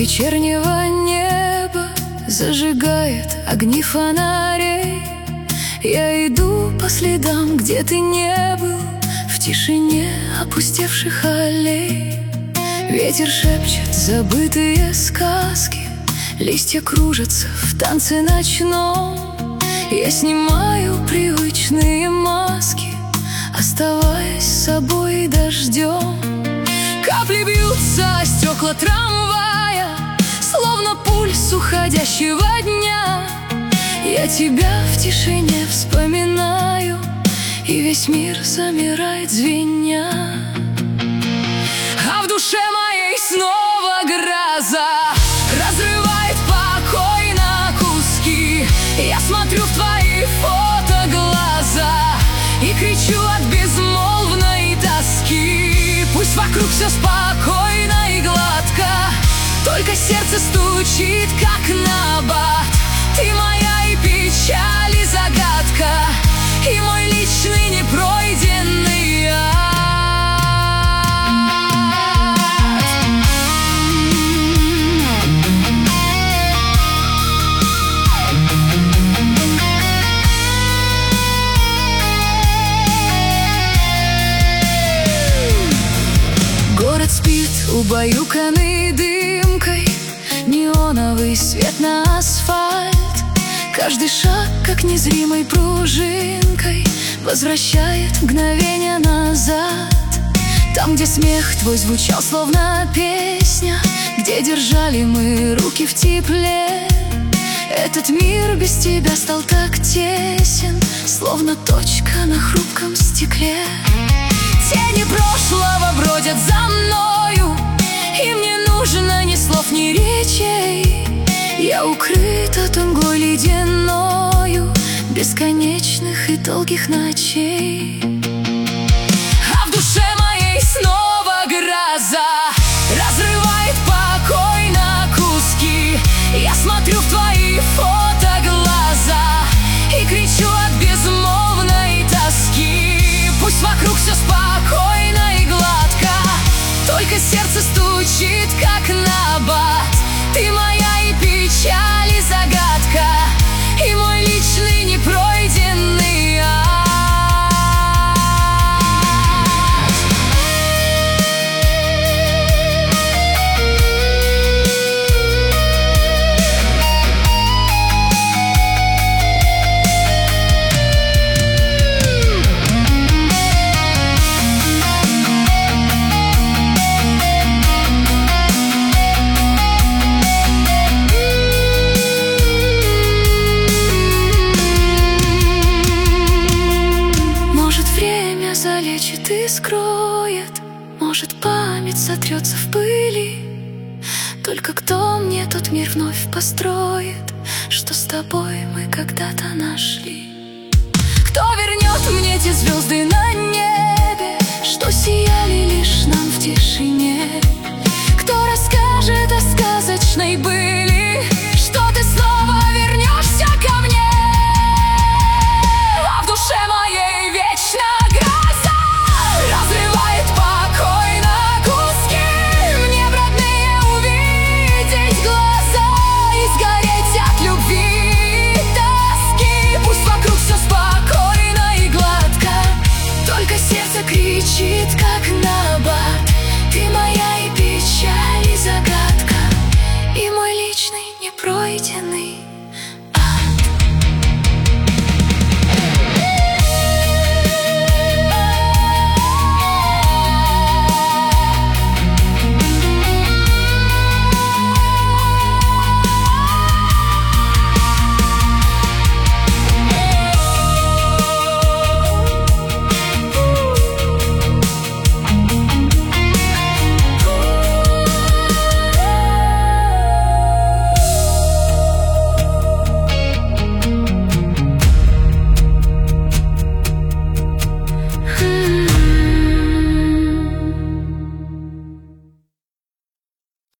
вечернего неба зажигает огни фонарей. Я иду по следам, где ты не был, в тишине опустевших аллей. Ветер шепчет забытые сказки, листья кружатся в танце ночном. Я снимаю привычные маски, оставаясь собой дождем. Капли бьются о стекла трамвая, словно пульс уходящего дня. Я тебя в тишине вспоминаю, и весь мир замирает звеня. А в душе моей снова гроза разрывает покой на куски. Я смотрю в твои фотоглаза и кричу от безмолвной тоски. Пусть вокруг все спокойно и гладко, только сердце стучит, как набат. Ты моя и печаль, и загадка, и мой личный непройденный ад. Город спит, убаюканный дымкой, неоновый свет на асфальт. Каждый шаг, как незримой пружинкой, возвращает мгновение назад. Там, где смех твой звучал словно песня, где держали мы руки в тепле. Этот мир без тебя стал так тесен, словно точка на хрупком стекле. Тени прошлого бродят за мною, и мне нужно ни слов, ни речей. Я укрыта мглой ледяною бесконечных и долгих ночей. А в душе моей снова гроза разрывает покой на куски. Я смотрю в твои фотоглаза и кричу от безмолвной тоски. Пусть вокруг все спокойно и гладко, только сердце стучит, как набат. Ты моя и печаль, и загадка, и мой личный непройденный ад. Залечит и скроет, может, память сотрется в пыли. Только кто мне тот мир вновь построит, что с тобой мы когда-то нашли? Кто вернет мне те звезды на небе, что сияли лишь нам в тишине? Кто расскажет о сказочной были, что ты снова вернешься ко мне? А в душе моей вечно разрывает покой на куски. Мне б родные увидеть глаза и сгореть от любви и тоски. Пусть вокруг все спокойно и гладко, только сердце кричит, как набат. Ты моя